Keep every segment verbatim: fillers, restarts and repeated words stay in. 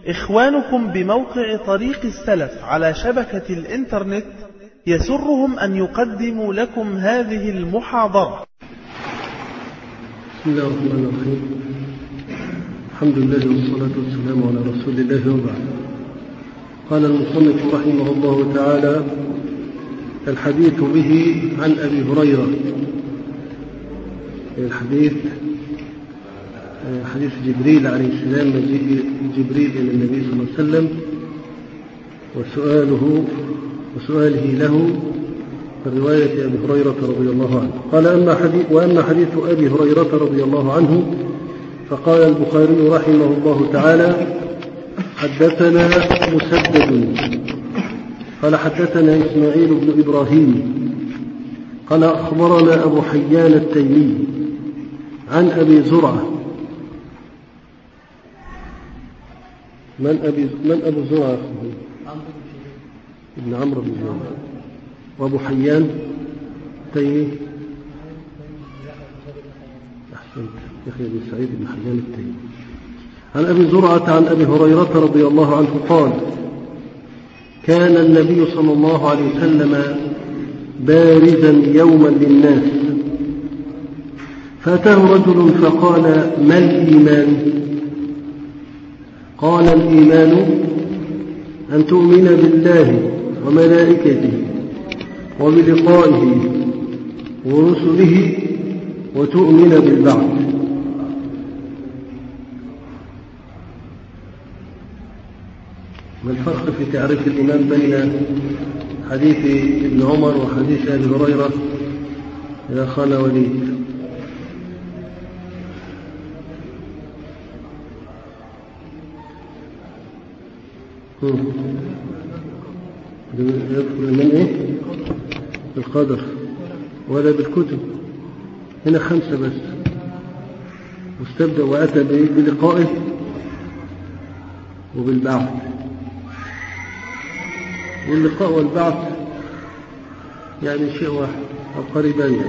إخوانكم بموقع طريق السلف على شبكة الإنترنت يسرهم أن يقدموا لكم هذه المحاضرة. بسم الله الرحمن الرحيم. الحمد لله والصلاة والسلام على رسول الله وبعد. قال المصنف رحمه الله تعالى: الحديث به عن أبي هريرة. الحديث حديث جبريل عليه السلام، مجيء جبريل إلى النبي صلى الله عليه وسلم وسؤاله وسؤاله له في رواية أبي هريرة رضي الله عنه. قال: أما حديث وأما حديث أبي هريرة رضي الله عنه فقال البخاري رحمه الله تعالى: حدثنا مسدد قال حدثنا إسماعيل بن إبراهيم قال أخبرنا أبو حيان التيمي عن أبي زرعة. من أبي من أبو زرعة؟ ابن عمرو بن زرعة. وأبو حيان التيمي أحسنت يا أخي أبي سعيد بن حيان التيمي عن أبي زرعة عن أبي هريرة رضي الله عنه قال: كان النبي صلى الله عليه وسلم بارزا يوما للناس، فأتاه رجل فقال: ما الإيمان؟ قال: الإيمان أن تؤمن بالله وملائكته وبلقائه ورسله وتؤمن بالبعث. ما الفرق في تعريف الإيمان بين حديث ابن عمر وحديث أبي هريرة يا خالة وليد؟ يدخل من إيه؟ بالقدر ولا بالكتب. هنا خمسة بس. واستبدأ وأتى بلقائه وبالبعث. واللقاء والبعث يعني شيء واحد أو قريبان يعني.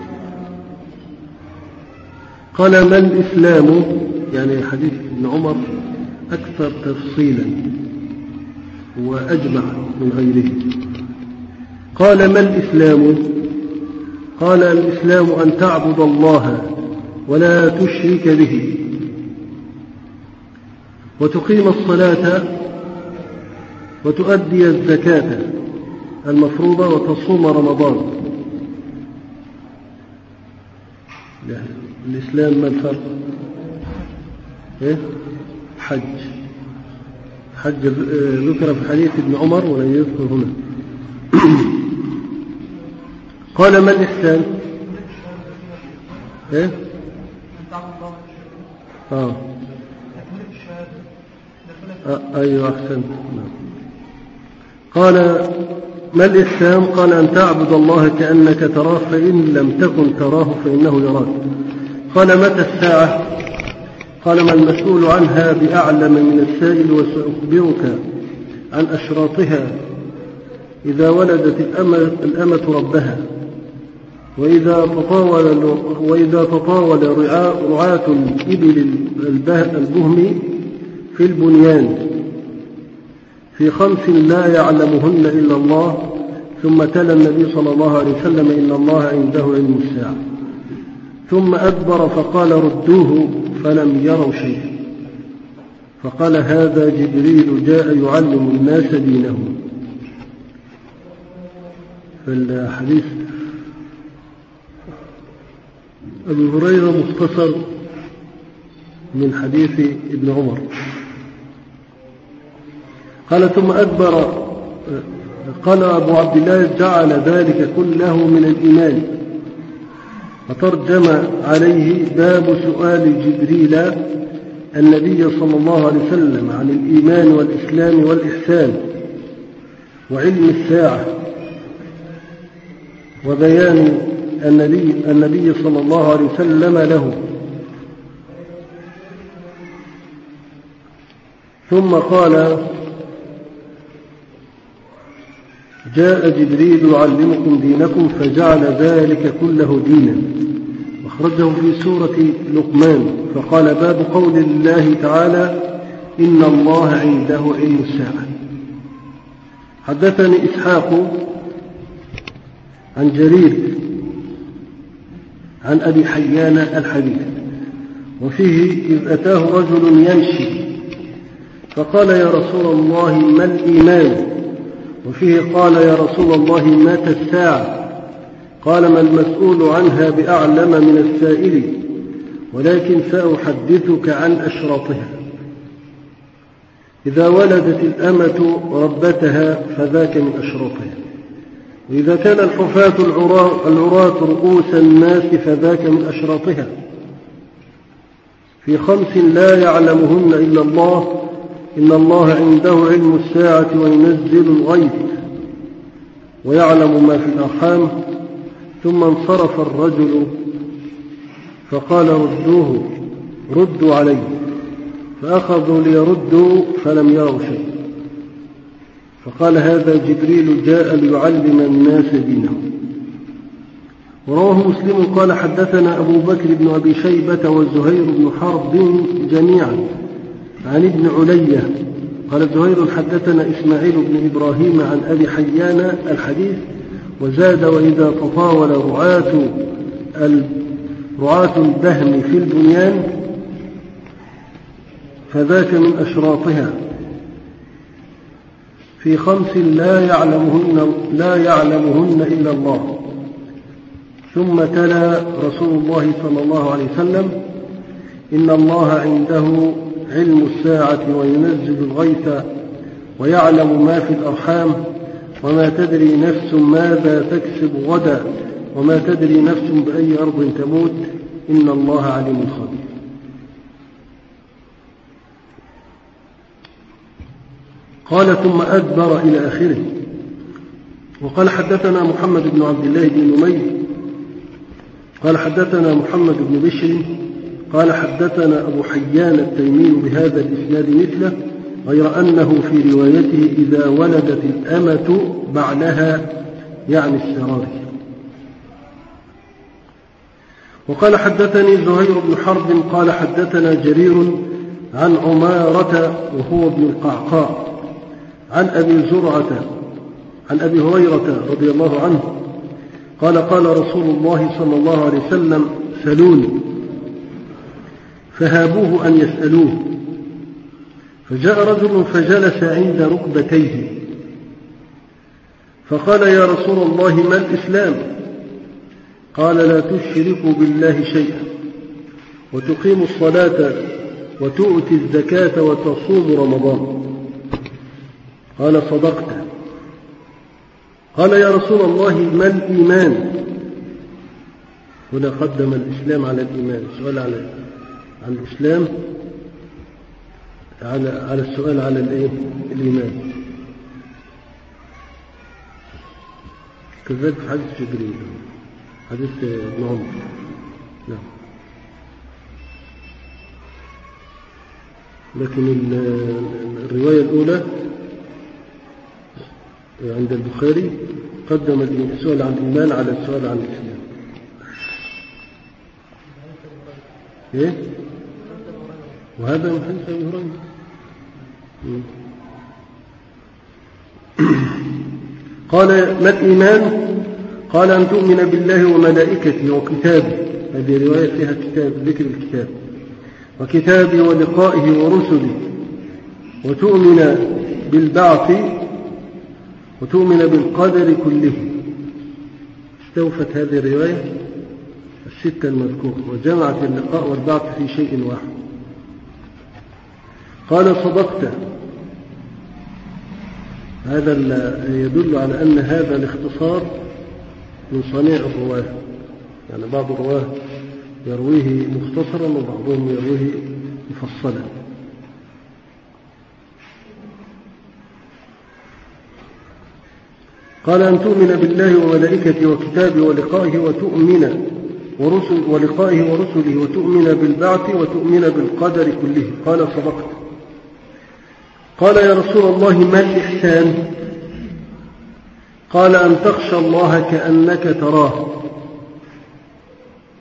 قال: ما الإسلام؟ يعني حديث ابن عمر أكثر تفصيلا وأجمع من غيره. قال: ما الإسلام؟ قال: الإسلام أن تعبد الله ولا تشرك به، وتقيم الصلاة وتؤدي الزكاة المفروضة وتصوم رمضان. الإسلام ما الفرق؟ إيه؟ حج. حج ذكر في حديث ابن عمر ولن يذكر هنا. قال: ما الإحسان؟ إيه؟ آه. آه. أيوة أحسنت. قال: ما الإحسان؟ قال: أن تعبد الله كأنك تراه، فإن لم تكن تراه فإنه يراك. قال: متى الساعة؟ قال: ما المسؤول عنها بأعلم من السائل، وسأخبرك عن أشراطها: إذا ولدت الأمة, الأمة ربها، وإذا تطاول, وإذا تطاول رعاة الإبل البهم في البنيان في خمس لا يعلمهن إلا الله. ثم تلا النبي صلى الله عليه وسلم: إن الله عنده علم الساعة. ثم أدبر فقال: ردوه، فلم يروا شيئا. فقال: هذا جبريل جاء يعلم الناس دينهم. فالحديث أبي هريرة مختصر من حديث ابن عمر. قال: ثم أدبر. قال أبو عبد الله: جعل ذلك كله من الإيمان. فترجم عليه: باب سؤال جبريل النبي صلى الله عليه وسلم عن الإيمان والإسلام والإحسان وعلم الساعة، وبيان النبي, النبي صلى الله عليه وسلم له. ثم قال: جاء جبريل يعلمكم دينكم، فجعل ذلك كله دينا. أخرجه في سورة لقمان. فقال: باب قول الله تعالى: إن الله عنده علم الساعة. حدثني إسحاق عن جرير عن أبي حيان الحديث، وفيه إذ أتاه رجل يمشي فقال يا رسول الله ما الإيمان، وفيه قال يا رسول الله متى الساعة، قال ما المسؤول عنها بأعلم من السائل، ولكن سأحدثك عن أشراطها. إذا ولدت الأمة ربتها فذاك من أشراطها، وإذا كان الحفاة العراة رؤوس الناس فذاك من أشراطها. في خمس لا يعلمهن إلا الله، إن الله عنده علم الساعة وينزل الغيث ويعلم ما في الأرحام. ثم انصرف الرجل فقال ردوه ردوا عليه، فأخذوا ليردوا فلم يروا شيء، فقال هذا جبريل جاء ليعلم الناس دينه. ورواه مسلم قال حدثنا أبو بكر بن أبي شيبة وزهير بن حرب جميعا عن ابن علية قال زهير حدثنا إسماعيل بن إبراهيم عن أبي حيان الحديث، وزاد وإذا تطاول رعاة رعاة الدهم في البنيان فذاك من أشراطها. في خمس لا يعلمهن, لا يعلمهن إلا الله. ثم تلا رسول الله صلى الله عليه وسلم إن الله عنده علم الساعة وينزل الغيث ويعلم ما في الأرحام وما تدري نفس ماذا تكسب غدا وما تدري نفس بأي أرض تموت إن الله عليم خبير. قال ثم أدبر إلى آخره. وقال حدثنا محمد بن عبد الله بن نمير قال حدثنا محمد بن بشر قال حدثنا أبو حيان التيمي بهذا الإسناد مثله، غير أنه في روايته إذا ولدت الأمة بعلها يعني السرار. وقال حدثني زهير بن حرب قال حدثنا جرير عن عمارة وهو ابن القعقاع عن أبي زرعة عن أبي هريرة رضي الله عنه قال قال رسول الله صلى الله عليه وسلم سلوني، فهابوه أن يسألوه، فجاء رجل فجلس عند ركبتيه فقال يا رسول الله ما الإسلام؟ قال لا تشركوا بالله شيئا وتقيم الصلاة وتؤتي الزكاة وتصوم رمضان. قال صدقت. قال يا رسول الله ما الإيمان؟ هنا قدم الإسلام على الإيمان، السؤال على عن الإسلام على على السؤال على الإيه؟ الإيمان. كذلك في حديث جبريل حديث ابن عمر. نعم. لكن الرواية الأولى عند البخاري قدم السؤال عن الإيمان على السؤال عن الإسلام. إيه؟ وهذا من حديث أبي هريرة. قال ما الإيمان؟ قال أن تؤمن بالله وملائكته وكتابه، هذه رواية فيها كتاب ذكر الكتاب، وكتابه ولقائه ورسله، وتؤمن بالبعث وتؤمن بالقدر كله. استوفت هذه الرواية الستة المذكورة وجمعت اللقاء والبعث في شيء واحد. قال صدقت. هذا يدل على أن هذا الاختصار من صنيع الرواه، يعني بعض الرواه يرويه مختصرا وبعضهم يرويه مفصلا. قال أن تؤمن بالله وملائكته وكتابه ولقائه وتؤمن ورسل ولقائه ورسله وتؤمن بالبعث وتؤمن بالقدر كله. قال صدقت. قال يا رسول الله ما الإحسان؟ قال أن تخشى الله كأنك تراه،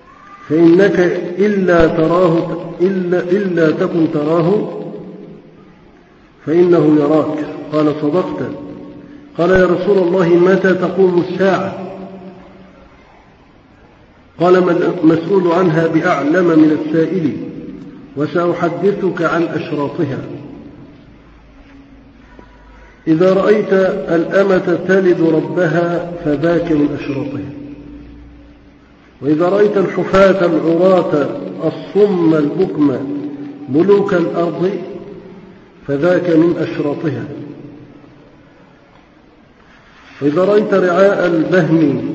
فإنك إلا تراه إلا, إلا تكن تراه فإنه يراك. قال صدقت. قال يا رسول الله متى تقوم الساعة؟ قال ما المسؤول عنها بأعلم من السائل، وسأحدثك عن أشراطها. إذا رأيت الأمة تلد ربها فذاك من أشراطها، وإذا رأيت الحفاة العراة الصم البكم ملوك الأرض فذاك من أشراطها، وإذا رأيت رعاء البهم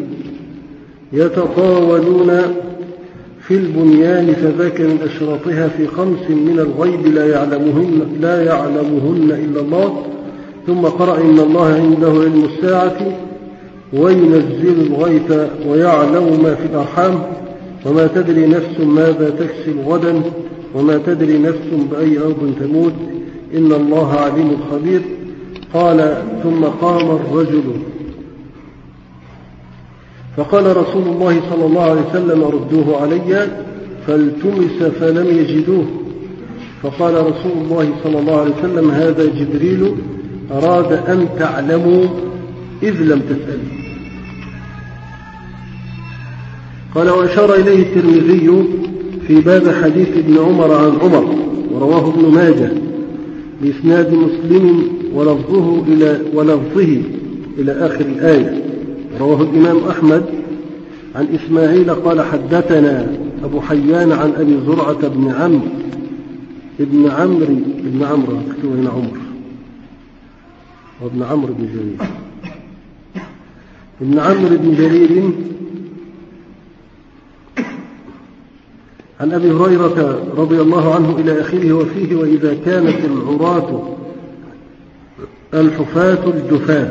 يتطاولون في البنيان فذاك من أشراطها في خمس من الغيب لا يعلمهن, لا يعلمهن إلا الله. ثم قرأ إن الله عنده علم الساعة وينزل الغيث ويعلم ما في الأرحام وما تدري نفس ماذا تكسب غدا وما تدري نفس بأي أرض تموت إن الله عليم خبير. قال ثم قام الرجل فقال رسول الله صلى الله عليه وسلم ردوه علي، فالتمس فلم يجدوه، فقال رسول الله صلى الله عليه وسلم هذا جبريل أراد أن تعلموا إذ لم تسألوا. قال وأشار إليه الترمذي في باب حديث ابن عمر عن عمر، ورواه ابن ماجه بإسناد مسلم ولفظه إلى, ولفظه إلى آخر الآية. رواه الإمام أحمد عن إسماعيل قال حدثنا أبو حيان عن أبي زرعة بن عمرو ابن عمرو ابن عمرو اكتبوا هنا عمر وابن عمرو بن جرير ابن عمرو بن جرير عن أبي هريرة رضي الله عنه إلى آخره وفيه وإذا كانت العراة الحفاة الجفاة.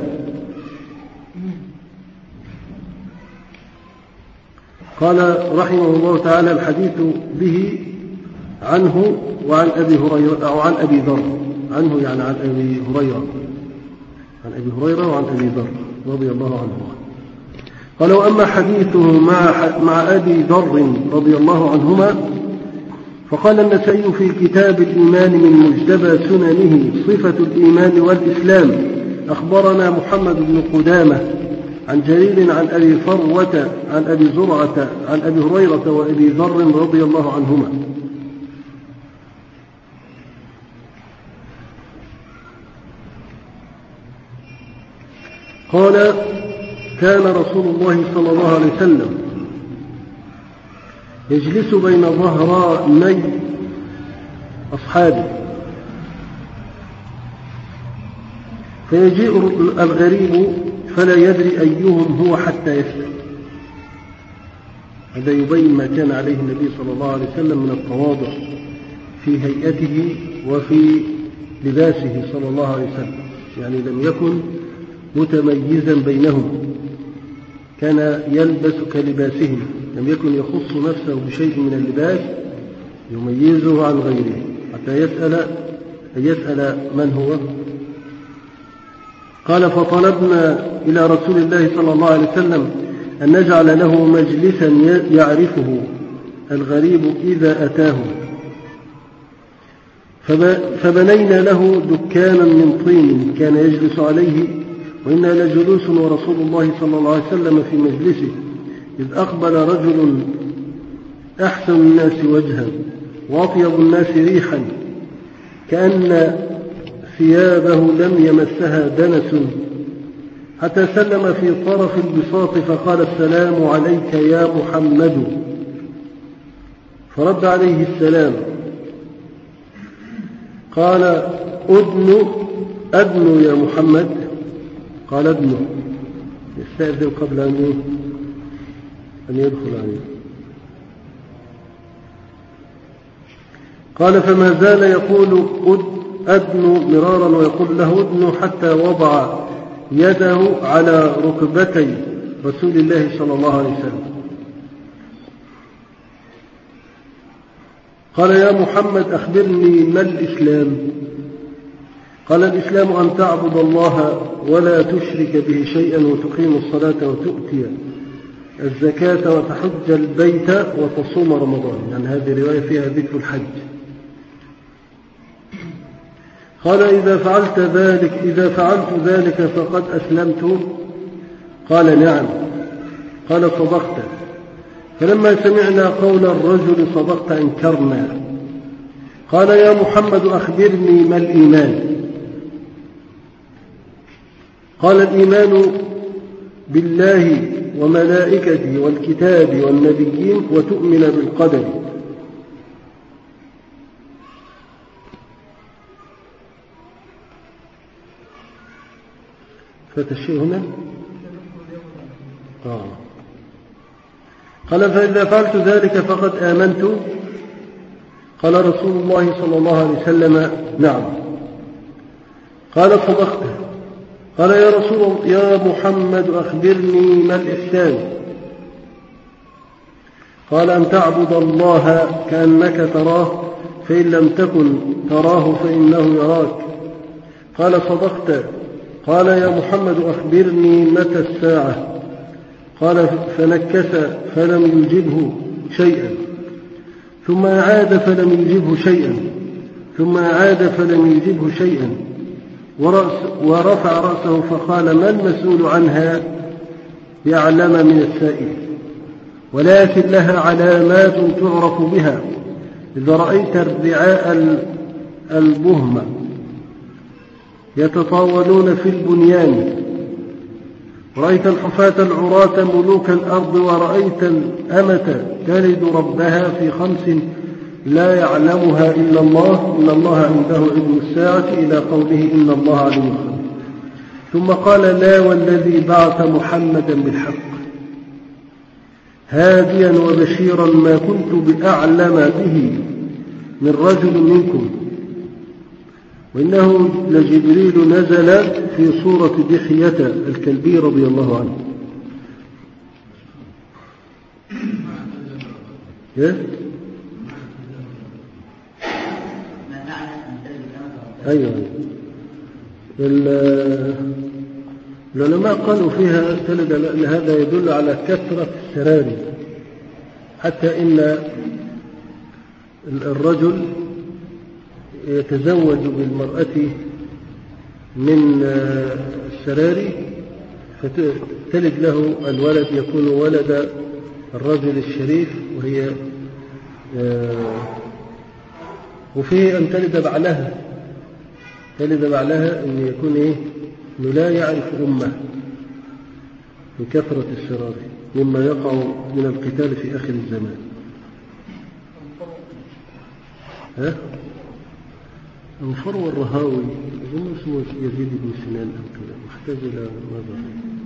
قال رحمه الله تعالى الحديث به عنه وعن أبي هريرة أو عن أبي ذر، عنه يعني عن أبي هريرة عن أبي هريرة وعن أبي ذر رضي الله عنه. قال وأما حديثه مع مع أبي ذر رضي الله عنهما فقال النسائي في كتاب الإيمان من مجتبى سننه صفة الإيمان والإسلام أخبرنا محمد بن قدامة عن جرير عن أبي فروة عن أبي زرعة عن أبي هريرة وأبي ذر رضي الله عنهما. قال كان رسول الله صلى الله عليه وسلم يجلس بين ظهراني أصحابه فيجيء الغريب فلا يدري أيهم هو حتى يسأل. هذا يبين ما كان عليه النبي صلى الله عليه وسلم من التواضع في هيئته وفي لباسه صلى الله عليه وسلم، يعني لم يكن متميزا بينهم، كان يلبس كلباسهم، لم يكن يخص نفسه بشيء من اللباس يميزه عن غيره حتى يسأل يسأل من هو. قال فطلبنا إلى رسول الله صلى الله عليه وسلم أن نجعل له مجلسا يعرفه الغريب إذا أتاه، فبنينا له دكانا من طين كان يجلس عليه، وإنا لجلوس ورسول الله صلى الله عليه وسلم في مجلسه إذ أقبل رجل أحسن الناس وجها وأطيب الناس ريحا كأن ثيابه لم يمسها دنس، حتى سلم في طرف البساط فقال السلام عليك يا محمد، فرد عليه السلام. قال أدن أدن يا محمد، قال أدن، يستأذن قبل أن أن يدخل عليه. قال فما زال يقول أدن مرارا ويقول له أدن حتى وضع يده على ركبتي رسول الله صلى الله عليه وسلم. قال يا محمد أخبرني ما الإسلام؟ قال الإسلام أن تعبد الله ولا تشرك به شيئا وتقيم الصلاة وتؤتي الزكاة وتحج البيت وتصوم رمضان، يعني هذه رواية فيها ذكر الحج. قال إذا فعلت ذلك إذا فعلت ذلك فقد أسلمت؟ قال نعم. قال صدقت. فلما سمعنا قول الرجل صدقت انكرنا. قال يا محمد أخبرني ما الإيمان؟ قال الإيمان بالله وملائكته والكتاب والنبيين وتؤمن بالقدر. فتشيء هنا آه. قال فإذا فعلت ذلك فقد آمنت؟ قال رسول الله صلى الله عليه وسلم نعم. قال صدقت. قال يا رسول يا محمد أخبرني ما الإحسان؟ قال أن تعبد الله كأنك تراه فإن لم تكن تراه فإنه يراك. قال صدقت. قال يا محمد أخبرني متى الساعة؟ قال فنكس فلم يجبه شيئا ثم أعاد فلم يجبه شيئا ثم أعاد فلم يجبه شيئا ورأس ورفع رأسه فقال ما المسؤول عنها بأعلم من السائل، ولكن لها علامات تعرف بها. إذا رأيت الرعاء البهم يتطاولون في البنيان، ورأيت الحفاة العراة ملوك الأرض، ورأيت الأمة تلد ربها في خمس لا يعلمها إلا الله، إن الله عنده علم الساعة، إلى قوله إن الله عليم خبير. ثم قال لا والذي بعث محمدا بالحق هاديا وبشيرا ما كنت بأعلم به من رجل منكم، وإنه لجبريل نزل في صورة دحية الكلبي رضي الله عنه. أيوة. العلماء قالوا فيها تلد أن هذا يدل على كثرة السراري، حتى إن الرجل يتزوج بالمرأة من السراري فتلد له الولد يكون ولد الرجل الشريف، وهي وفيه أن تلد بعلها تلد بعلها أن يكون إيه أنه لا يعرف أمه من كثرة السرار مما يقع من القتال في آخر الزمان. ها؟ الفرو الرهاوي أظن اسمه يزيد بن سنان أو كذا، محتاج إلى نظر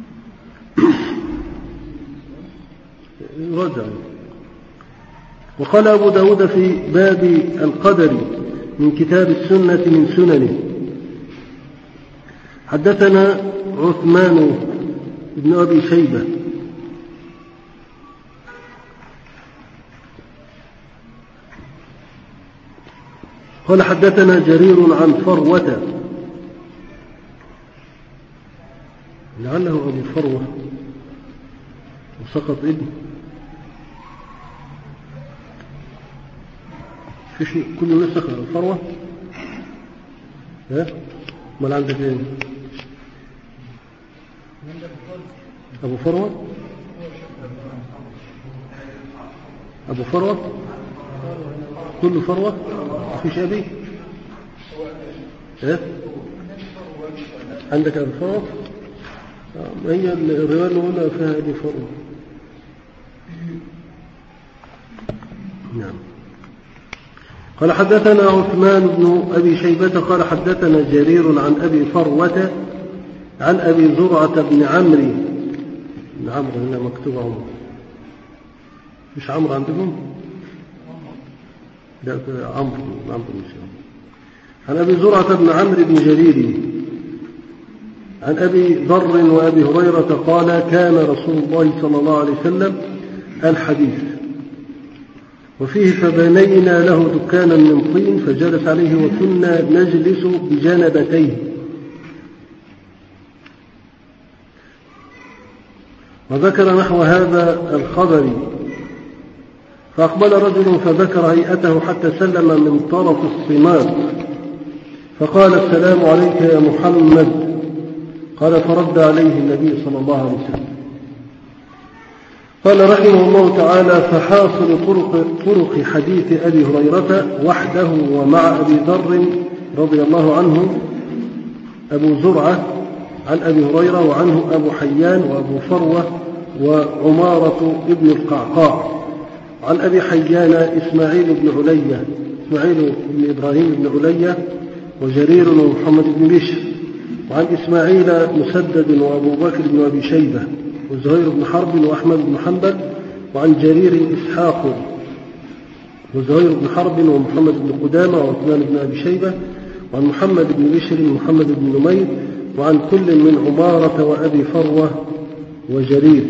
رجع. وقال أبو داود في باب القدر من كتاب السنة من سننه حدثنا عثمان بن أبي شيبة قال حدثنا جرير عن فروة، لعله أبو فروة وسقط ابن في شيء كل نسخ الفروة. ها ما عندك ايه أبو فروة أبو فروة كل فروة فيش أبي. ها عندك أبو فروة؟ هي الرواية الأولى فيها أبي فروة. نعم. قال حدثنا عثمان بن أبي شيبة قال حدثنا جرير عن أبي فروة عن أبي زرعة بن عمرو بن عمرو هنا مكتوب عمرو مش عمرو عندكم؟ لا عمرو عمرو مش عمرو. عن أبي زرعة بن عمرو بن جرير عن أبي ذر وأبي هريرة قال كان رسول الله صلى الله عليه وسلم الحديث وفيه فبنينا له دكانا من طين فجلس عليه وكنا نجلس بجانبتيه. وذكر نحو هذا الخبر فأقبل رجل فذكر هيئته حتى سلم من طرف الصمام فقال السلام عليك يا محمد. قال فرد عليه النبي صلى الله عليه وسلم. قال رحمه الله تعالى فحاصل طرق, طرق حديث أبي هريرة وحده ومع أبي ذر رضي الله عنه أبو زرعة عن أبي هريرة وعنه أبو حيان وأبو فروة وعمارة ابن القعقاع عن أبي حيان إسماعيل بن علية إسماعيل بن إبراهيم بن علية وجرير ومحمد بن بشر وعن إسماعيل مسدد وأبو بكر بن أبي شيبة وزهير بن حرب وأحمد بن حنبل وعن جرير إسحاق وزهير بن حرب ومحمد بن قدامة وعثمان بن أبي شيبة وعن محمد بن بشر ومحمد بن نمير وعن كل من عمارة وأبي فروة وجرير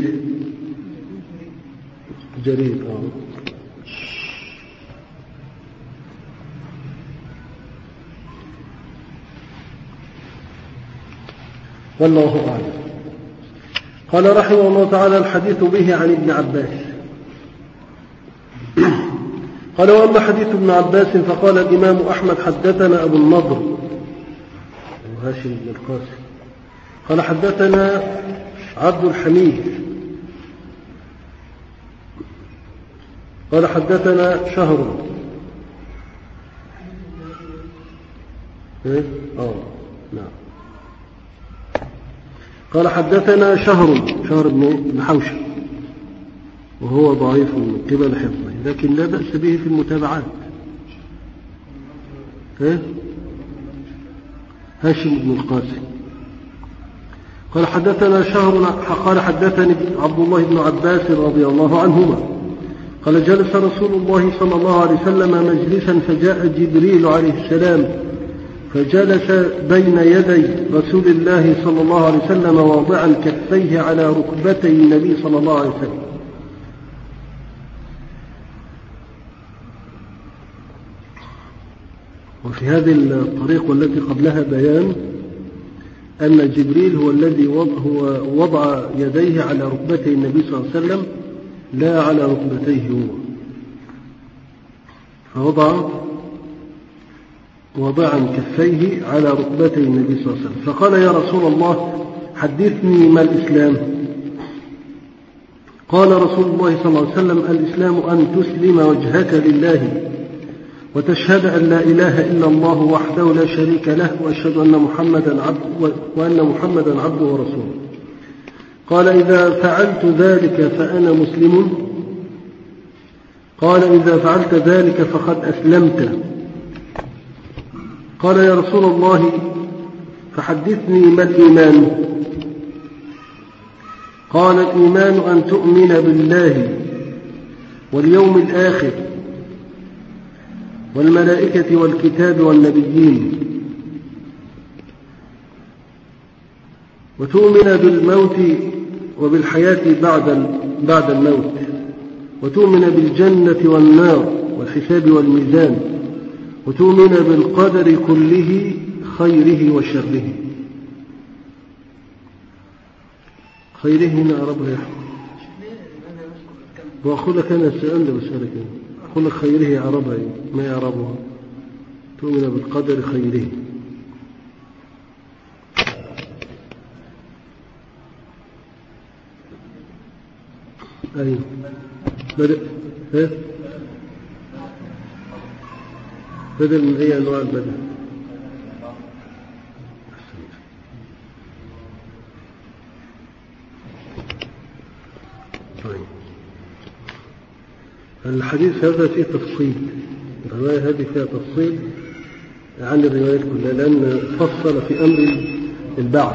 جرير آه. والله أعلم. قال رحمه الله تعالى الحديث به عن ابن عباس. قال وأما حديث ابن عباس فقال الإمام أحمد حدثنا أبو النضر هاشم بن القاسم قال حدثنا عبد الحميد قال حدثنا شهر إيه؟ آه نعم قال حدثنا شهر شهر بن حوشب وهو ضعيف من قبل حفظه لكن لا بأس به في المتابعات. إيه؟ هاشم بن القاسم قال حدثنا شهر قال حدثني عبد الله بن عباس رضي الله عنهما قال جلس رسول الله صلى الله عليه وسلم مجلسا فجاء جبريل عليه السلام فجلس بين يدي رسول الله صلى الله عليه وسلم واضعا كفيه على ركبتي النبي صلى الله عليه وسلم. وفي هذه الطريق والتي قبلها بيان أن جبريل هو الذي وضع يديه على ركبتي النبي صلى الله عليه وسلم لا على ركبتيه هو فوضع وضعا كفيه على ركبتي النبي صلى الله عليه وسلم فقال يا رسول الله حدثني ما الإسلام. قال رسول الله صلى الله عليه وسلم الإسلام أن تسلم وجهك لله وتشهد أن لا إله إلا الله وحده لا شريك له وأشهد أن محمدا عبد وأن محمدا عبده ورسوله. قال إذا فعلت ذلك فأنا مسلم. قال إذا فعلت ذلك فقد أسلمت. قال يا رسول الله فحدثني ما الإيمان. قال الإيمان أن تؤمن بالله واليوم الآخر والملائكة والكتاب والنبيين وتؤمن بالموت وبالحياة بعد بعد الموت وتؤمن بالجنة والنار والحساب والميزان وتؤمن بالقدر كله خيره وشره. خيره هنا أعربها وأقول لك أنا السؤال ده بسألك أقول لك خيره أعربها ما يعربها تؤمن بالقدر خيره. أيوه بدأ ها بدل من أي أنواع البدل. طيب الحديث هذا فيه تفصيل الرواية هذه فيها تفصيل عن الروايات كلها لأن فصل في أمر البعث.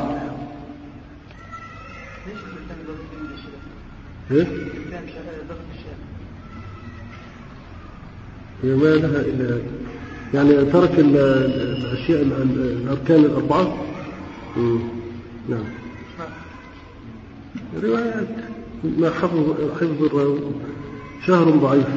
إيه؟ هي ما لها إلا يعني ترك الأشياء الأركان الأربعة. نعم روايات ما حفظ حفظ الراوي شهر ضعيف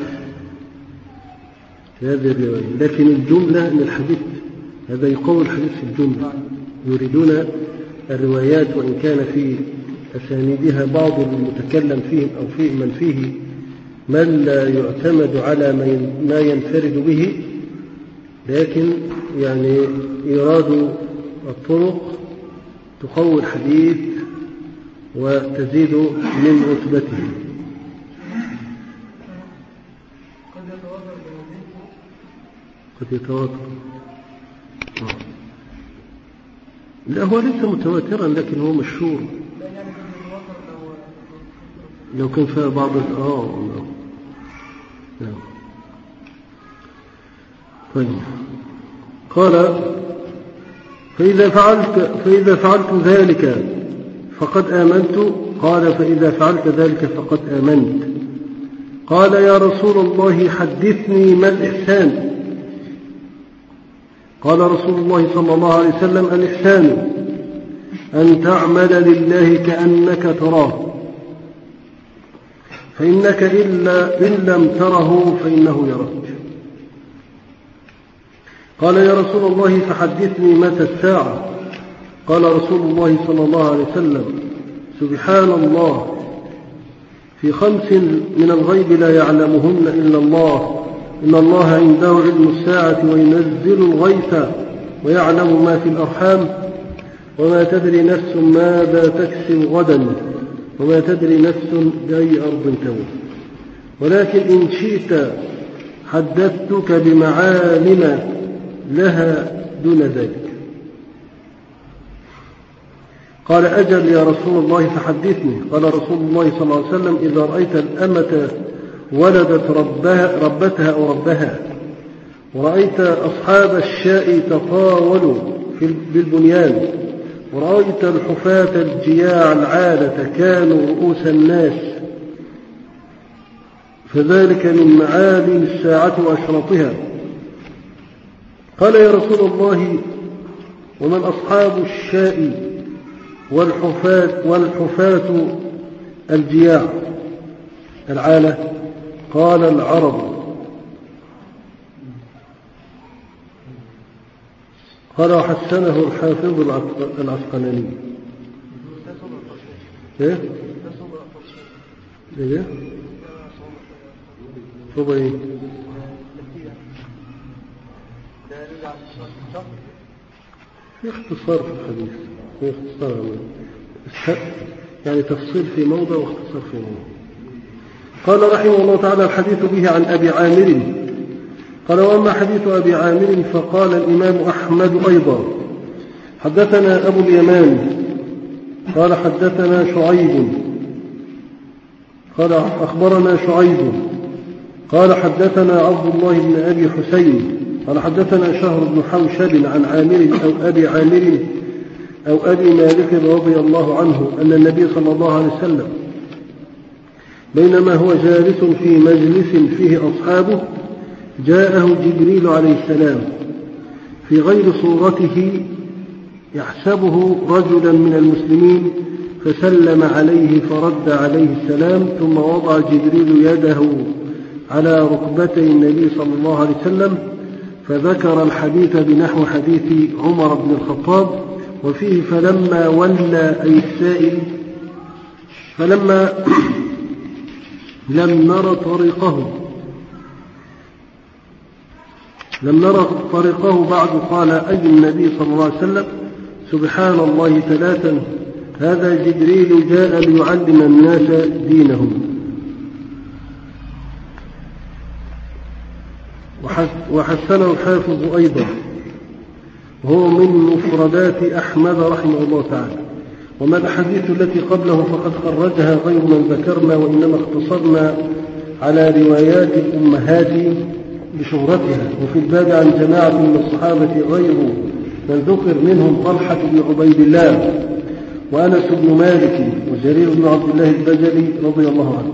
في هذه الرواية لكن الجملة أن الحديث هذا يقوي الحديث في الجملة يريدون الروايات وإن كان في أسانيدها بعض المتكلم فيهم أو فيه من فيه من لا يعتمد على ما ينفرد به لكن يعني إيراد الطرق تقوي الحديث وتزيد من رتبته. قد يتواتر. لا هو ليس متواترا لكن هو مشهور. لو كان فيها بعض اه نعم. طيب قال فإذا فعلت فإذا فعلت ذلك فقد آمنت. قال فإذا فعلت ذلك فقد آمنت. قال يا رسول الله حدثني ما الإحسان. قال رسول الله صلى الله عليه وسلم الإحسان أن تعمل لله كأنك تراه فإنك إلا إن لم تره فإنه يراك. قال يا رسول الله فحدثني متى الساعة. قال رسول الله صلى الله عليه وسلم سبحان الله في خمس من الغيب لا يعلمهن إلا الله. إن الله عنده علم الساعة وينزل الغيث ويعلم ما في الأرحام وما تدري نفس ماذا تكسب غدا وما تدري نفس بأي أرض تموت. ولكن إن شئت حدثتك بمعالم لها دون ذلك. قال أجل يا رسول الله فحدثني. قال رسول الله صلى الله عليه وسلم إذا رأيت الأمة ولدت ربها ربتها أو ربها ورأيت أصحاب الشاء تطاولوا بالبنيان ورأيت الحفاة الجياع العالة كانوا رؤوس الناس فذلك من معالم الساعة وأشرطها. قال يا رسول الله ومن أصحاب الشاء والحفاة, والحفاة الجياع العالة؟ قال العرب. قال وحسنه الحافظ العسقلاني. ايه ايه صوب ايه في اختصار في الحديث في اختصار يعني تفصيل في موضع واختصار في موضع. قال رحمه الله تعالى الحديث به عن أبي عامر. قال وأما حديث أبي عامر فقال الإمام أحمد أيضا حدثنا أبو اليمان قال حدثنا شعيب قال أخبرنا شعيب قال حدثنا عبد الله بن أبي حسين قال حدثنا شهر بن حوشب عن عامر أو أبي عامر أو أبي مالك رضي الله عنه أن النبي صلى الله عليه وسلم بينما هو جالس في مجلس فيه أصحابه جاءه جبريل عليه السلام في غير صورته يحسبه رجلا من المسلمين فسلم عليه فرد عليه السلام ثم وضع جبريل يده على ركبتي النبي صلى الله عليه وسلم فذكر الحديث بنحو حديث عمر بن الخطاب وفيه فلما ولى أي السائل فلما لم نرى طريقه لم نرى طريقه بعد قال أي النبي صلى الله عليه وسلم سبحان الله ثلاثا هذا جبريل جاء ليعلم الناس دينهم. وحسنه الحافظ أيضا وهو من مفردات أحمد رحمه الله تعالى. وما الأحاديث التي قبله فقد خرجها غير من ذكرنا وإنما اختصرنا على روايات الأمهات بشهرتها. وفي الباب عن جماعة من الصحابة غير من ذكر منهم طلحة بن عبيد الله وأنس بن مالك وجرير بن عبد الله البجلي رضي الله عنه.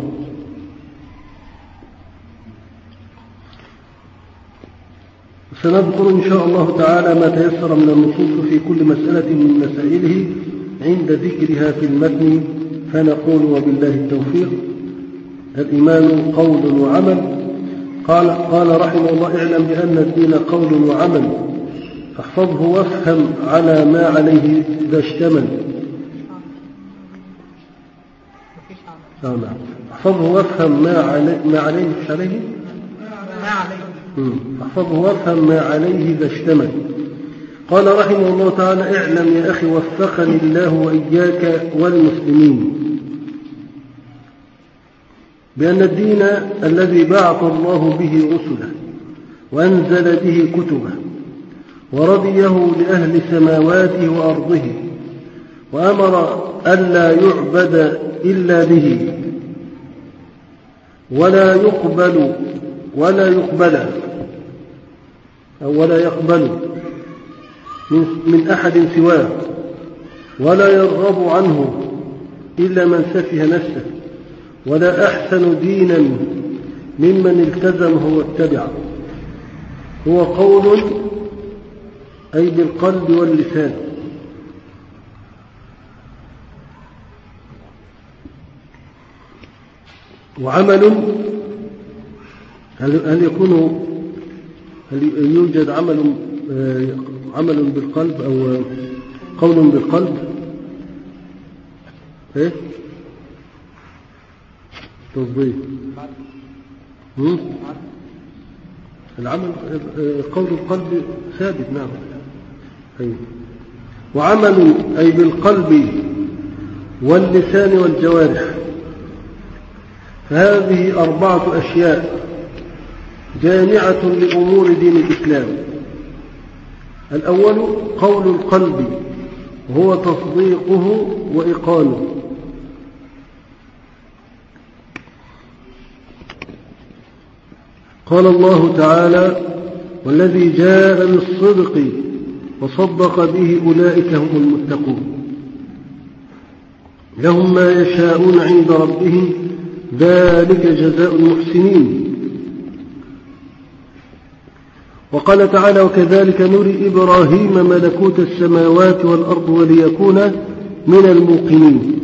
سنذكر إن شاء الله تعالى ما تيسر من النصوص في كل مسألة من مسائله عند ذكرها في المتن فنقول وبالله التوفيق. الإيمان قول وعمل. قال, قال رحمه الله اعلم بأن الدين قول وعمل فاحفظه وافهم على ما عليه إذا اشتمل. احفظه وافهم ما عليه ما عليه مش عليه ما عليه احفظه وافهم ما عليه إذا اشتمل. قال رحمه الله تعالى: اعلم يا أخي وفقني الله وإياك والمسلمين بأن الدين الذي بعث الله به رسله وأنزل به كتبه ورضيه لأهل سماواته وأرضه وأمر ألا يعبد إلا به ولا يقبل ولا يقبل أو ولا يقبل من, من أحد سواه ولا يرغب عنه إلا من سفه نفسه ولا أحسن دينا ممن التزمه واتبعه هو قول أي بالقلب واللسان وعمل هل يكون هل يوجد عمل عمل بالقلب أو قول بالقلب؟ إيه؟ توضيح العمل قول القلب ثابت. نعم. أي. وعمل أي بالقلب واللسان والجوارح. فهذه أربعة أشياء جامعة لأمور دين الإسلام. الأول قول القلب وهو تصديقه وإقامه. قال الله تعالى: والذي جاء بالصدق وصدق به أولئك هم المتقون لهم ما يشاءون عند ربهم ذلك جزاء المحسنين. وقال تعالى: وكذلك نري إبراهيم ملكوت السماوات والأرض وليكون من الموقنين.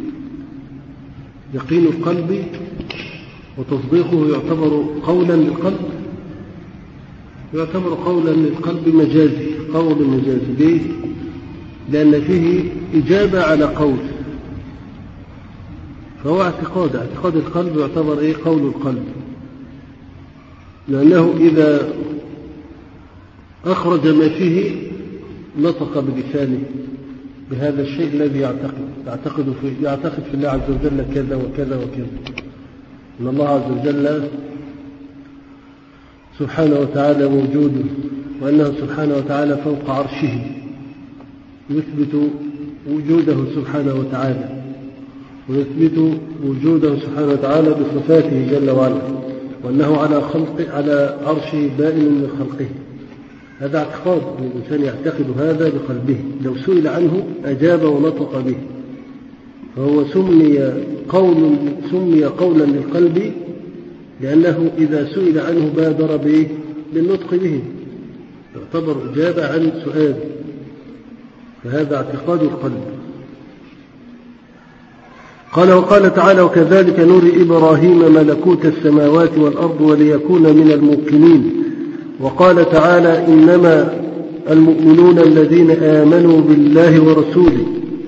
يقين القلب وتصديقه يعتبر قولا للقلب يعتبر قولا للقلب مجازي قول مجازي. ليه؟ لأن فيه إجابة على قول، فهو اعتقاد اعتقاد القلب يعتبر إيه؟ قول القلب، لأنه إذا أخرج ما فيه نطق بلسانه بهذا الشيء الذي يعتقد يعتقد في, يعتقد في الله عز وجل كذا وكذا وكذا، أن الله عز وجل سبحانه وتعالى موجود، وأنه سبحانه وتعالى فوق عرشه، يثبت وجوده سبحانه وتعالى، ويثبت وجوده سبحانه وتعالى بصفاته جل وعلا، وأنه على خلق على عرشه بائن من خلقه. هذا اعتقاد الإنسان يعتقد هذا بقلبه، لو سئل عنه أجاب ونطق به، فهو سمي قول سمي قولا للقلب لأنه إذا سئل عنه بادر به بالنطق به، يعتبر إجابة عن سؤال، فهذا اعتقاد القلب. قال وقال تعالى: وكذلك نري إبراهيم ملكوت السماوات والأرض وليكون من الموقنين. وقال تعالى: إنما المؤمنون الذين آمنوا بالله ورسوله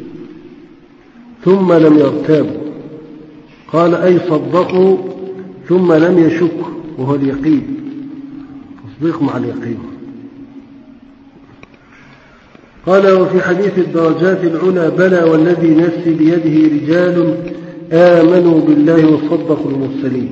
ثم لم يرتابوا. قال أي صدقوا ثم لم يشكوا، وهو اليقين، تصديق مع اليقين. قال وفي حديث الدرجات العلى: بلى والذي نفسي بيده رجال آمنوا بالله وصدقوا المرسلين.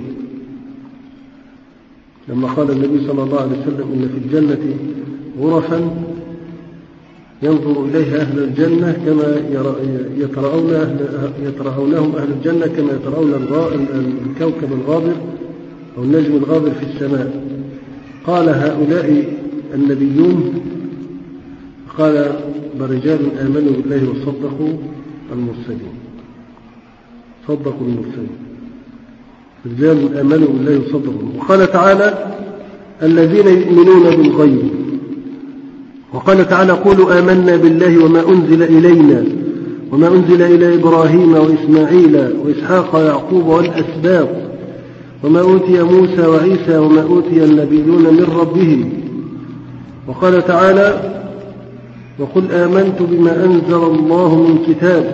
لما قال النبي صلى الله عليه وسلم: إن في الجنة غرفا ينظر إليها أهل الجنة كما يترون أهل يترونهم أهل الجنة كما يترون الكوكب الغابر أو النجم الغابر في السماء. قال: هؤلاء النبيون. قال: برجال آمنوا بالله وصدقوا المرسلين. صدقوا المرسلين، رجال آمنوا بالله وصدقوا. وقال تعالى: الذين يؤمنون بالغيب. وقال تعالى: قولوا آمنا بالله وما أنزل إلينا وما أنزل إلى إبراهيم وإسماعيل وإسحاق ويعقوب والأسباط وما أوتي موسى وعيسى وما أوتي النبيون من ربهم. وقال تعالى: وقل آمنت بما أنزل الله من كتاب،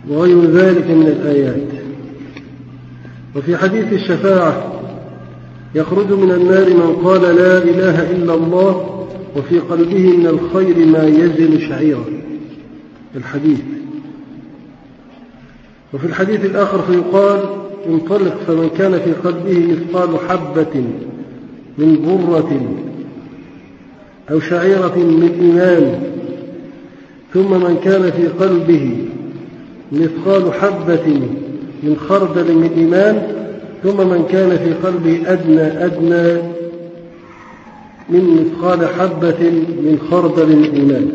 وغير ذلك من الآيات. وفي حديث الشفاعة يخرج من النار من قال لا إله إلا الله وفي قلبه من الخير ما يزن شعيرا. الحديث. وفي الحديث الآخر فيقال انطلق فمن كان في قلبه مثقال حبة من برة أو شعيرة من إيمان ثم من كان في قلبه مثقال حبة من خردل من إيمان ثم من كان في قلبه أدنى أدنى من مثقال حبة من خردل من إيمان.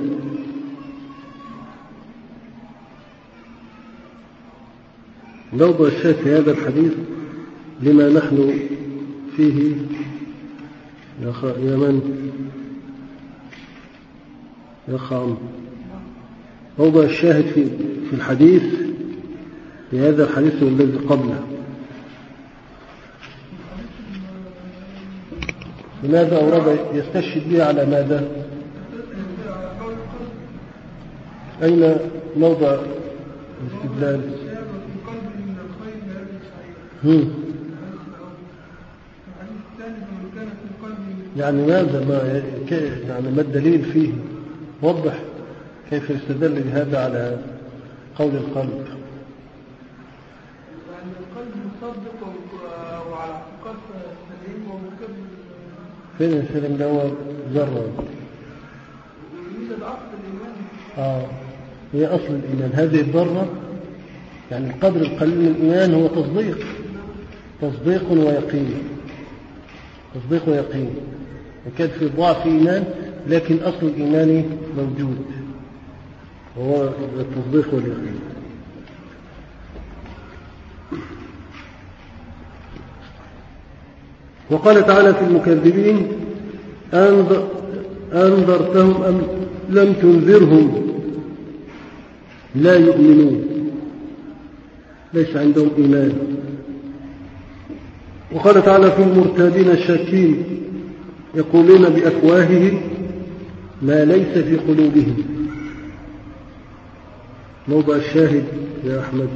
موضع الشاهد في هذا الحديث لما نحن فيه يا, خ... يا من يا خام موضع الشاهد في, في الحديث في هذا الحديث الذي قبله. لماذا أورد يستشهد به على ماذا؟ أين موضع الاستدلال؟ هم. يعني ماذا ما يعني ما الدليل فيه؟ وضح كيف يستدل بهذا على قول القلب. يعني القلب مصدق وعلى اعتقاد سليم ومكمل. فين السلم ده؟ هو ذره. يوجد اصل الايمان. اه هي اصل الايمان. هذه الذره يعني القدر القليل من الايمان هو تصديق تصديق ويقين تصديق ويقين. وكان في ضعف ايمان لكن اصل الايمان موجود وهو التصديق واليقين. وقال تعالى في المكذبين أنذرتهم أم لم تنذرهم لا يؤمنون ليس عندهم إيمان. وقال تعالى في المرتابين الشاكين يقولون بأفواههم ما ليس في قلوبهم. موضع الشاهد يا أحمد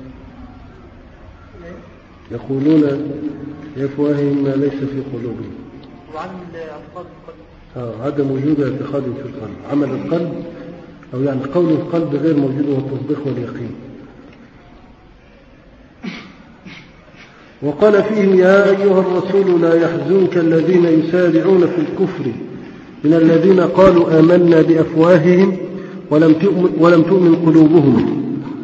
يقولون بأفواههم ما ليس في قلوبهم. وعن اعتقاد القلب آه عدم وجود اعتقاد في القلب. عمل القلب أو يعني قول القلب غير موجود هو التصديق واليقين. وقال فيهم يا أيها الرسول لا يحزنك الذين يسارعون في الكفر من الذين قالوا آمنا بأفواههم ولم تؤمن, ولم تؤمن قلوبهم.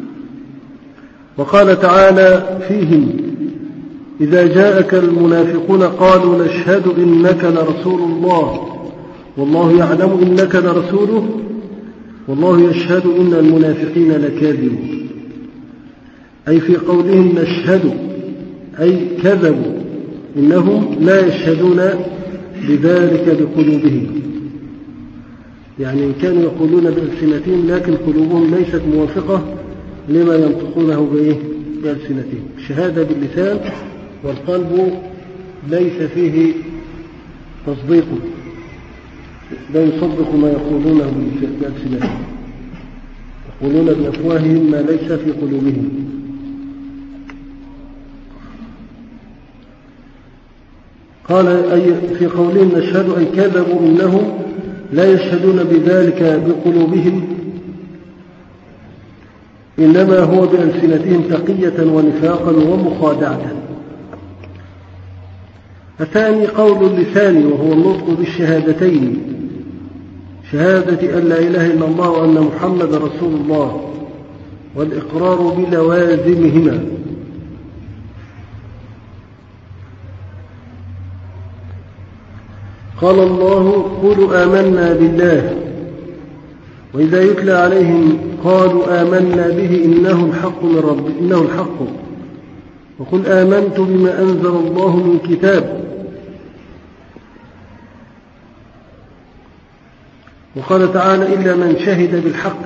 وقال تعالى فيهم إذا جاءك المنافقون قالوا نشهد إنك لرسول الله والله يعلم إنك لرسوله والله يشهد إن المنافقين لكاذبون. أي في قولهم نشهد أي كذبوا إنهم لا يشهدون بذلك بقلوبهم. يعني كانوا يقولون بألسنتهم لكن قلوبهم ليست موافقة لما ينطقونه بألسنتهم. شهادة باللسان والقلب ليس فيه تصديق لا يصدق ما يقولونه بألسنتهم. يقولون بأفواههم ما ليس في قلوبهم. قال أي في قولهم نشهد أي كذبوا إنهم لا يشهدون بذلك بقلوبهم إنما هو بألسنتهم تقية ونفاقا ومخادعة. الثاني قول اللسان وهو النطق بالشهادتين شهادة أن لا إله إلا الله وأن محمد رسول الله والإقرار بلوازمهما. قال الله قولوا آمنا بالله وإذا يتلى عليهم قالوا آمنا به إنه الحق من رب إنه الحق وقل آمنت بما أنزل الله من كتاب. وقال تعالى إلا من شهد بالحق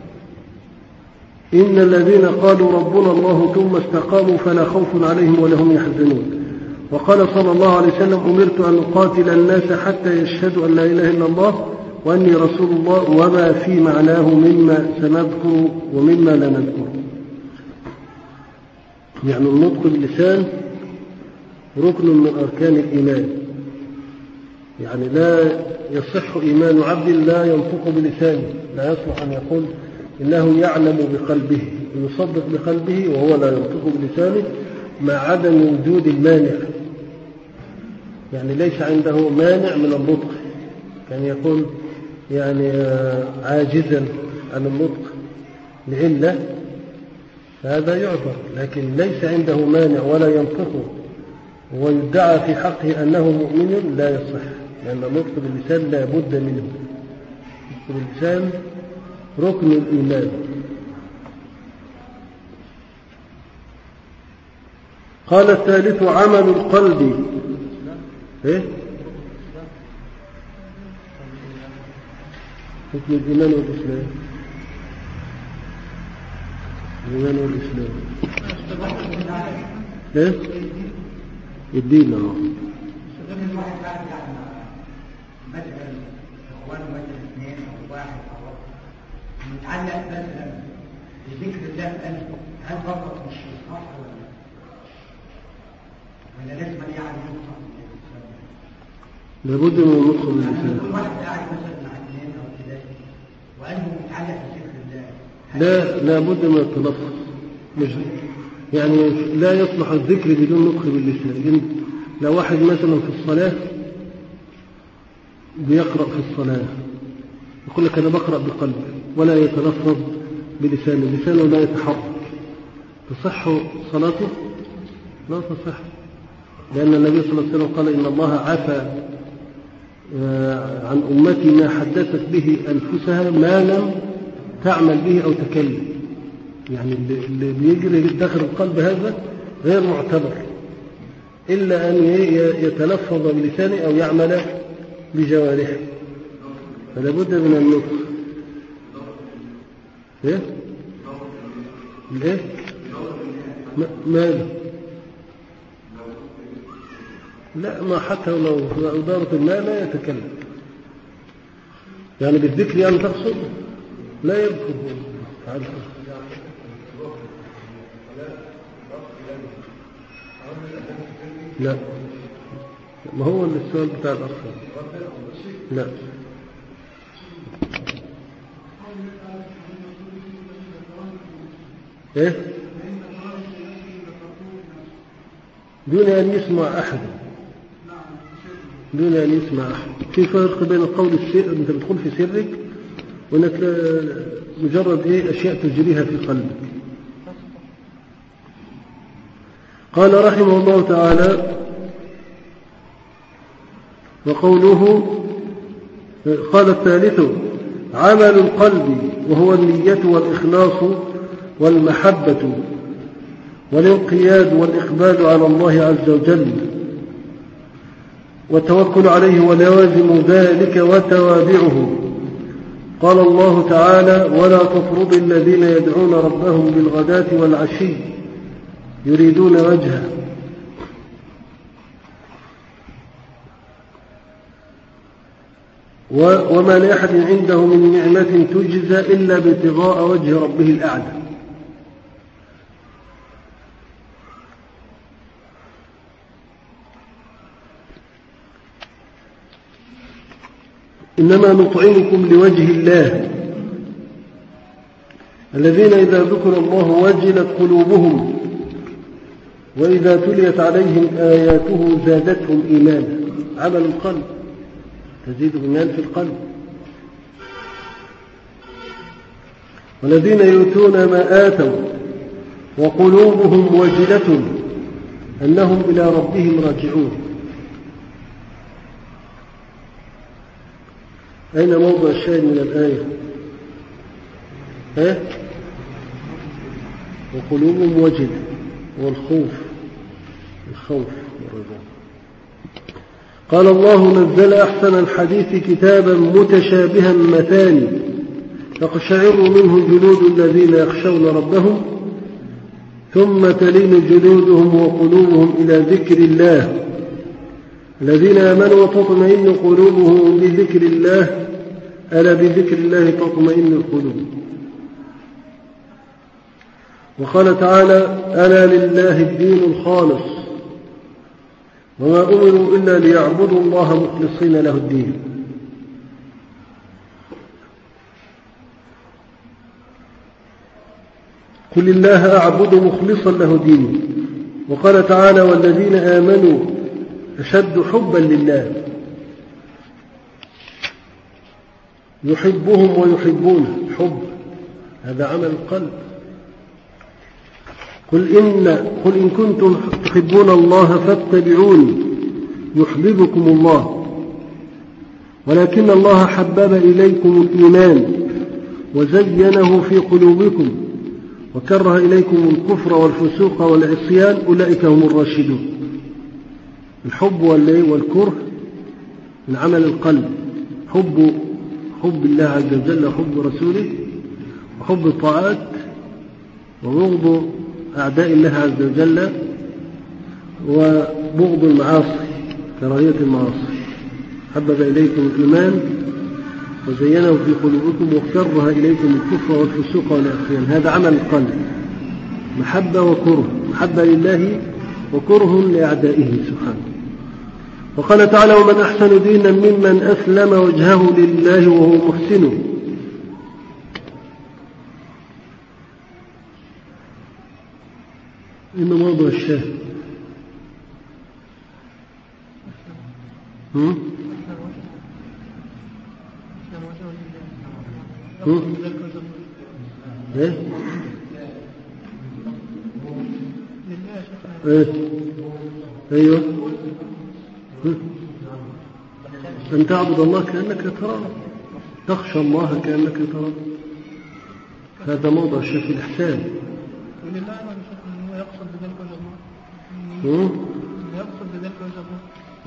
إن الذين قالوا ربنا الله ثم استقاموا فلا خوف عليهم ولا هم يحزنون. وقال صلى الله عليه وسلم أمرت أن أقاتل الناس حتى يشهدوا أن لا إله إلا الله وأني رسول الله وما في معناه مما سنذكر ومما لا نذكر. يعني النطق باللسان ركن من أركان الإيمان، يعني لا يصح إيمان عبد لا ينطق بلسانه، لا يصلح أن يقول إنه يعلم بقلبه ويصدق بقلبه وهو لا ينطق بلسانه مع عدم وجود المانع، يعني ليس عنده مانع من النطق، كان يقول يعني عاجزا عن النطق لعلة هذا يعذر، لكن ليس عنده مانع ولا ينطق ويدعى في حقه أنه مؤمن لا يصح، لأن النطق باللسان لا بد منه. النطق باللسان ركن الإيمان. قال الثالث عمل القلب. إيه؟ ركن الإيمان والإسلام. الإيمان والإسلام. إيه؟ الدين أهو. متعلق مثلا بذكر الله في قلبه، هل فقط مش صح ولا ولا لازم يعني ينطق باللسان؟ لابد من النطق باللسان. كل واحد قاعد مثلا مع اثنين او ثلاثه وقلبه متعلق بذكر الله، لا لابد من التلفظ، مش يعني لا يصلح الذكر بدون نطق باللسان. لو واحد مثلا في الصلاة بيقرأ في الصلاة يقول لك أنا بقرأ بقلبي ولا يتلفظ بلسانه، لسانه لا يتحرك، تصح صلاته؟ لا تصح، لأن النبي صلى الله عليه وسلم قال إن الله عفى عن أمتي ما حدثت به أنفسها ما لم تعمل به أو تكلم، يعني اللي بيجري داخل القلب هذا غير معتبر إلا أن يتلفظ بلسانه أو يعمل بجوارحه، فلا بد من النطق. ايه ايه ماذا؟ لا، ما حتى لو إدارة الماء لا يتكلم، يعني بالذكر يعني تقصد لا يذكر. لا، ما هو السؤال بتاع الأخ. لا إيه؟ دون أن يسمع أحد، دون أن يسمع أحد. في فرق بين القول السر، أنت بتقول في سرك، وأنك مجرد إيه أشياء تجريها في قلبك. قال رحمه الله تعالى وقوله قال الثالث عمل القلب وهو النية والإخلاص والمحبة والانقياد والإقبال على الله عز وجل والتوكل عليه ولوازم ذلك وتوابعه. قال الله تعالى ولا تطرد الذين يدعون ربهم بالغداة والعشي يريدون وجهه وما لأحد عنده من نعمة تجزى إلا بابتغاء وجه ربه الأعلى. إنما نطعمكم لوجه الله الذين إذا ذكر الله وجلت قلوبهم وإذا تليت عليهم آياته زادتهم إيمانا. عمل القلب تزيد إيمان في القلب. والذين يؤتون ما آتوا وقلوبهم وجلة أنهم إلى ربهم راجعون. أين موضع الشاهد من الآية؟ ها؟ وقلوبهم وجلة والخوف الخوف والرجاء. قال الله نزل أحسن الحديث كتابا متشابها مثاني تقشعر منه جلود الذين يخشون ربهم ثم تلين جلودهم وقلوبهم إلى ذكر الله الذين آمنوا وتطمئن قلوبهم بذكر الله ألا بذكر الله تطمئن القلوب. وقال تعالى ألا لله الدين الخالص وما أمروا إلا ليعبدوا الله مخلصين له الدين. قل الله أعبد مخلصا له ديني. وقال تعالى والذين آمنوا أشد حبا لله يحبهم ويحبونه. حب هذا عمل القلب. قل إن, قل إن كنتم تحبون الله فاتبعوني يحببكم الله ولكن الله حبب إليكم الإيمان وزينه في قلوبكم وكره إليكم الكفر والفسوق والعصيان أولئك هم الراشدون. الحب والكره من عمل القلب. حب حب الله عز وجل وحب رسوله وحب الطاعات وبغض أعداء الله عز وجل وبغض المعاصي كراهية المعاصي. حبب إليكم الإيمان وزينه في قلوبكم وكره إليكم الكفر والفسوق والعصيان. هذا عمل القلب. محبة وكره. محبة لله وكره لأعدائه سبحانه. وقال تعالى ومن أحسن دينا ممن أسلم وجهه لله وهو محسن. إن موضوع الشاهد هم؟ هم؟ ايه ايه ايوه أن تعبد الله كأنك تراه تخشى الله كأنك تراه. هذا موضع الشيء في الإحسان. يقصد بذلك وجه الله. يقصد بذلك وجه الله.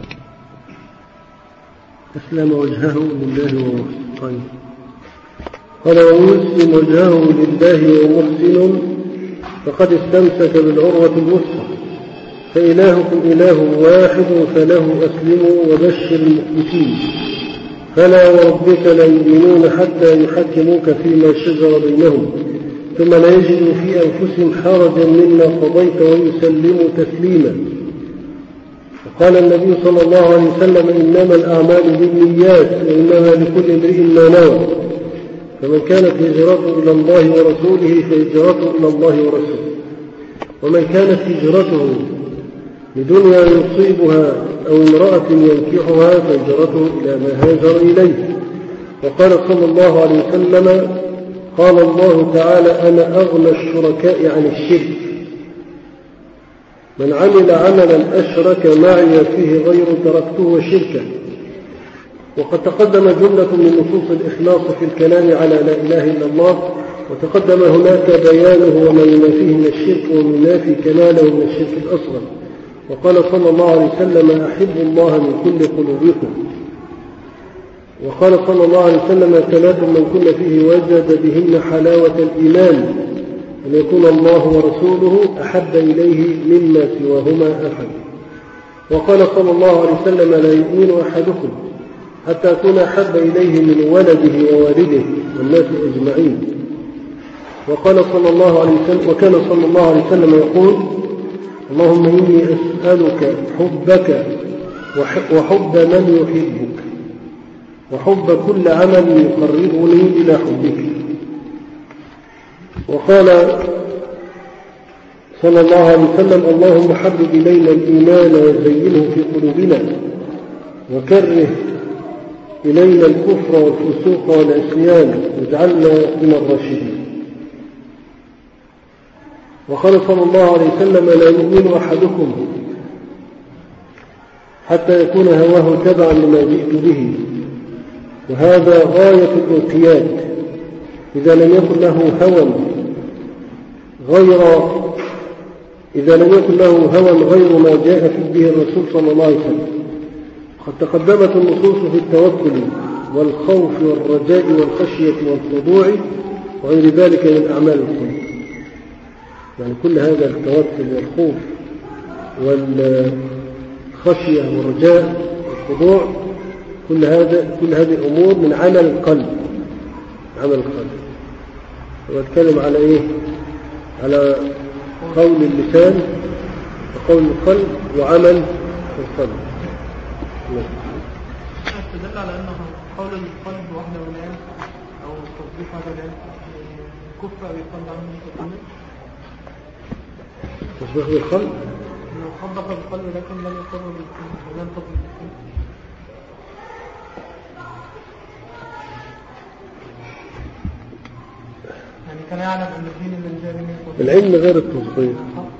أسلم وجهه لله وهو محسن. طيب. قال ومسلم وجهه لله وهو محسن فقد استمسك بالعروة الوثقى فإلهكم إله واحد فله أسلموا وبشر المخبتين. فلا وربك لا يؤمنون حتى يحكموك فيما شجر بينهم ثم لا يجدوا في أنفسهم حرجا مما قضيت ويسلموا تسليما. وقال النبي صلى الله عليه وسلم إنما الأعمال بالنيات وإنما لكل امرئ ما نوى فمن كانت هجرته إلى الله ورسوله فهجرته إلى الله ورسوله ومن كانت هجرته لدنيا يصيبها أو امرأة ينكحها فهجرته إلى ما هاجر إليه. وقال صلى الله عليه وسلم قال الله تعالى أنا أغنى الشركاء عن الشرك من عمل عملا أشرك معي فيه غير تركته وشركه. وقد تقدم جملة من نصوص الإخلاص في الكلام على لا إله إلا الله وتقدم هناك بيانه وما ينافيه من الشرك وينافي كماله من الشرك الأصغر. وقال صلى الله عليه وسلم أحب الله من كل قلوبكم. وقال صلى الله عليه وسلم ثلاث من كن فيه وجد بهن حلاوة الإيمان أن يكون الله ورسوله أحب إليه مما سواهما أحد. وقال صلى الله عليه وسلم لا يؤمن أحدكم حتى أكون أحب إليه من ولده ووالده والناس أجمعين. وقال صلى الله عليه وسلم وكان صلى الله عليه وسلم يقول اللهم إني أسألك حبك وحب من يحبك وحب كل عمل يقربني إلى حبك. وقال صلى الله عليه وسلم اللهم حبب إلينا الإيمان وزينه في قلوبنا وكره إلينا الكفر والفسوق والعصيان واجعلنا من الراشدين. وقال صلى الله عليه وسلم لا يؤمن أحدكم حتى يكون هواه تبعا لما جئت به وهذا غاية الانقياد. إذا لم يكن له هوى غير إذا لم يكن له هوى غير ما جاء به الرسول صلى الله عليه وسلم. قد تقدمت النصوص في التوكل والخوف والرجاء والخشية والخضوع وغير ذلك من أعمال القلوب. يعني كل هذا التوكل والخوف والخشية والرجاء والخضوع كل هذا كل هذه الأمور من عمل القلب. عمل القلب واتكلم على إيه؟ على قول اللسان وقول القلب وعمل القلب. استدل على أنه قول القلب وحده والعلم أو تصديق هذا العلم كفر بقلب عنه التصديق. تصديق بالقلب؟ إنه صدق بالقلب لكن لم يقر بالقلب ولم تصدق بالقلب. يعني كان يعلم أن الدين من جانبه. العلم غير التصديق.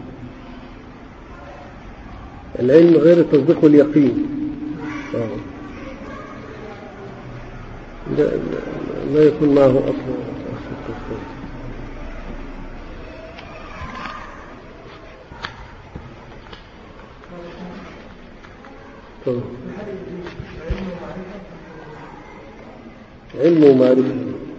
العلم غير التصديق واليقين. آه. لا, لا يكون معه أصل التصديق. طبعا. علم ومعرفة.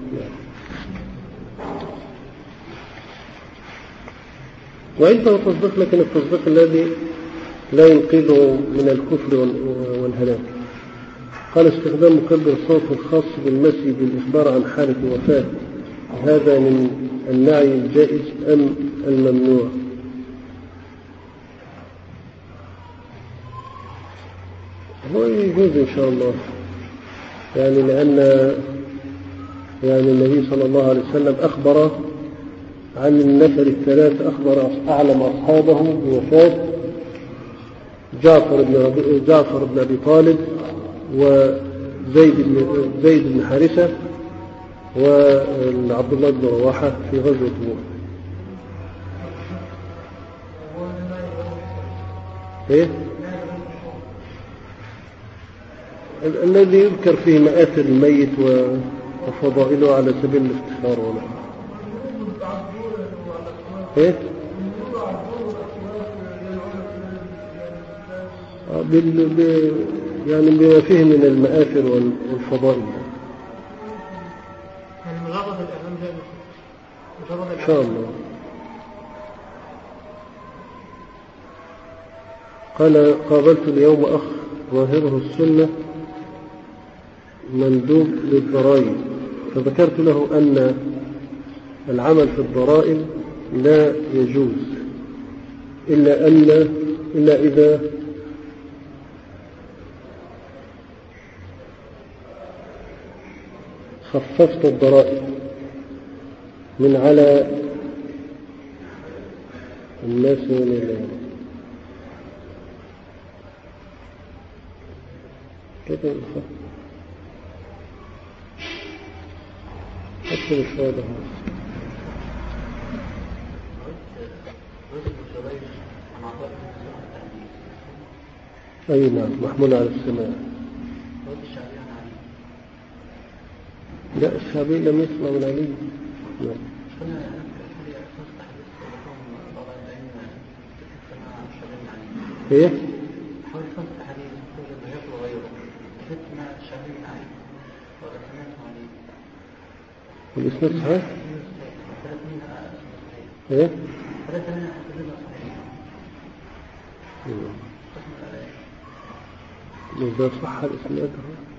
وعنده تصديق لكن التصديق الذي لا ينقذه من الكفر والهلاك. قال استخدام مكبر الصوت الخاص بالمسي بالإخبار عن حالة الوفاة هذا من النعي الجائز أم الممنوع؟ هو يجوز إن شاء الله، يعني لأن يعني النبي صلى الله عليه وسلم أخبر عن النفر الثلاث، أخبر أعلم أصحابه بوفاة جعفر بن جعفر بن أبي طالب وزيد بن زيد بن حارثة وعبد الله بن رواحة في غزوة تبوك. إيه؟ الذي يذكر فيه مآثر الميت وفضائله على سبيل الافتخار ولا إيه؟ بال... ب... يعني بما فيه من المآثر والفضائل. يعني مجرد الإعلام جائز مجرد الإعلام. إن شاء الله. قال قابلت اليوم أخ ظاهره السنة مندوب للضرائب، فذكرت له أن العمل في الضرائب لا يجوز إلا أن إلا إذا خففت الضرائب من على الناس من الله. كيف يخفف؟ أكثر شوية ده. أي نعم، محمول على السماء. لا، الشعبي لم يسمع من علي. نعم. ايه؟ حوالي خمسة حديث كل ما يقول غيره فتنا الشعبي علي ولا سمعت علي. والإسناد صحيح؟ ثلاث منها صحيح. ايه؟ ثلاث منها حسبنا صحيح. إذا صح الإسناد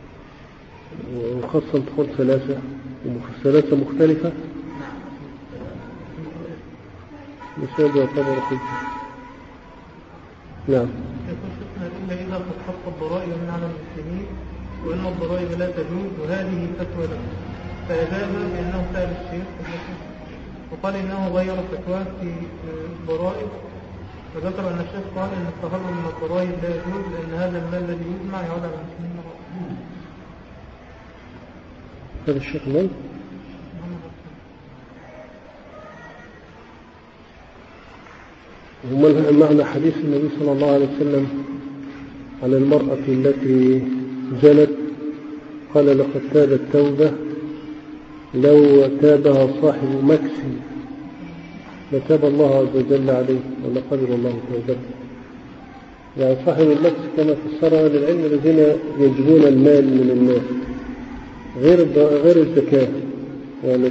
وخاصة تقول ثلاثة وثلاثة مختلفة. الإسناد يعتبر حجة. نعم. يكون فتنة إلا إذا تتحط الضرائب من على المسلمين وإن الضرائب لا تجوز وهذه فتوى له فأجاب بأنه سأل الشيخ وقال إنه غير فتواه في الضرائب، وذكر أن الشيخ قال إن التهرب من الضرائب لا يجوز لأن هذا المال الذي يجمع يعود على المسلمين. هذا الشيخ من؟ وما معنى حديث النبي صلى الله عليه وسلم عن المرأة التي جنت قال لقد تابت توبة لو تابها صاحب مكس لتاب الله عز وجل عليه ولا قبل الله توبته. يعني صاحب المكس كما فسرها للعلم الذين يجبون المال من الناس غير غير الزكاة، يعني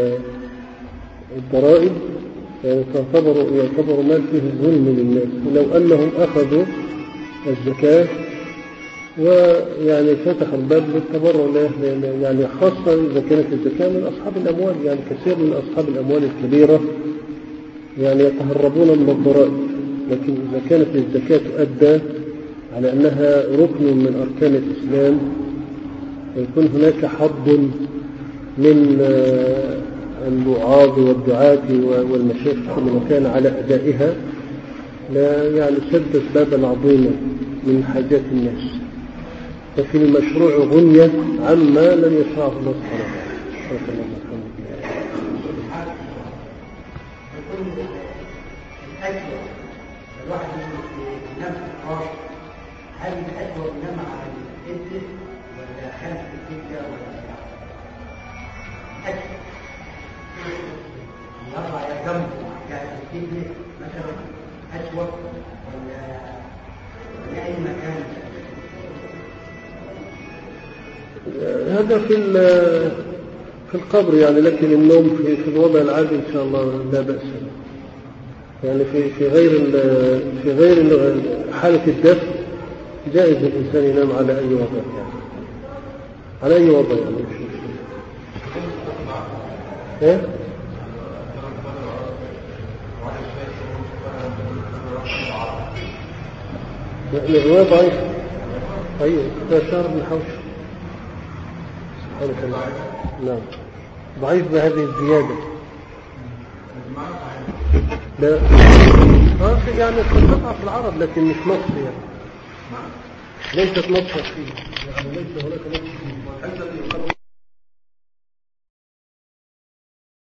الضرائب يعني تعتبر يعتبر مال فيه ظلم للناس، ولو أنهم أخذوا الزكاة ويعني فتح الباب للتبرع، يعني خاصة إذا كانت الزكاة من أصحاب الأموال، يعني كثير من أصحاب الأموال الكبيرة يعني يتهربون من الضرائب، لكن إذا كانت الزكاة تؤدى على أنها ركن من أركان الإسلام، ويكون هناك حظ من الوعاظ والدعاة والمشايخ في كل مكان على أدائها، لا يعني سدت بابا عظيما من حاجات الناس. ففي المشروع غنية عما لم يشرعه الله سبحانه وتعالى. الواحد ينام في القاش، هل الأسوأ ينام على الإبس ولا خلف السكة ولا أسوأ؟ يضع جنبه كان السجن مثلا أسوأ ولا ولا أي مكان؟ هذا في في القبر يعني، لكن النوم في في الوضع العادي إن شاء الله لا بأس. يعني في في غير في غير حالة الدفء جائز الإنسان ينام على أي وضع يعني، على أي وضع يعني مش مشكلة. إيه؟ الرواية ضعيف. طيب ده شهر بن حوش سبحانه وتعالى. نعم ضعيف بهذه الزيادة. لا آه يعني قطعة في العرب لكن مش نص يعني، ليست نص فيه يعني، ليس هناك نص فيه.